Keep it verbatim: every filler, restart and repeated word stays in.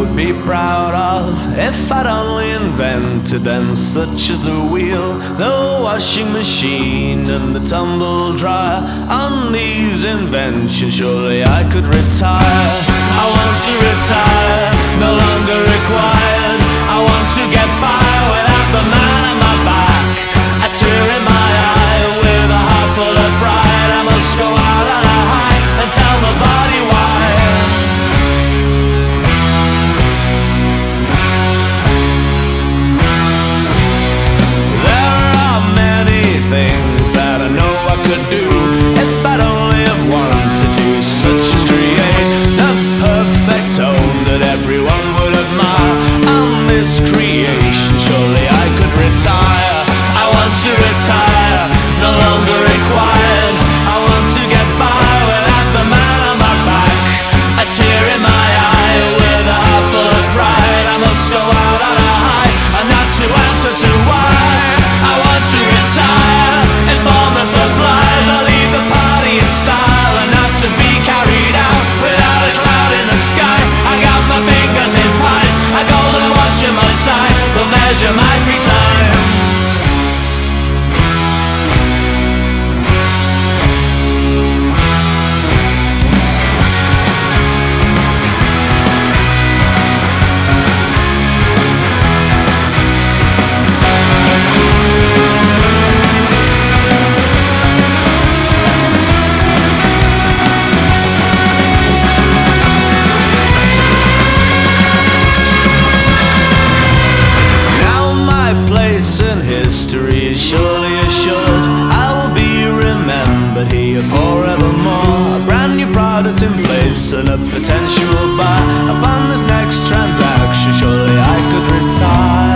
would be proud of if I'd only invented them, such as the wheel, the washing machine and the tumble dryer. On these inventions surely I could retire. I want to retire, no longer required. I want to get by without the man on my back, a tear in my eye with a heart full of pride. I must go out on a high and tell nobody why. There are many things that I know I could do if I'd only have wanted to, such as create the perfect home that everyone would admire. On this creation surely I could retire. I want to retire, no longer required. I want to get by without the man on my back, a tear in my eye with a heart full of pride. I must go out on a high and not to answer to why. I want to retire, inform the supplies. I'll leave the party in style and not to be carried out without a cloud in the sky. I got my fingers in pies, a golden watch in my side will measure my free time. History is surely assured, I will be remembered here forevermore. A brand new product in place and a potential buy. Upon this next transaction surely I could retire.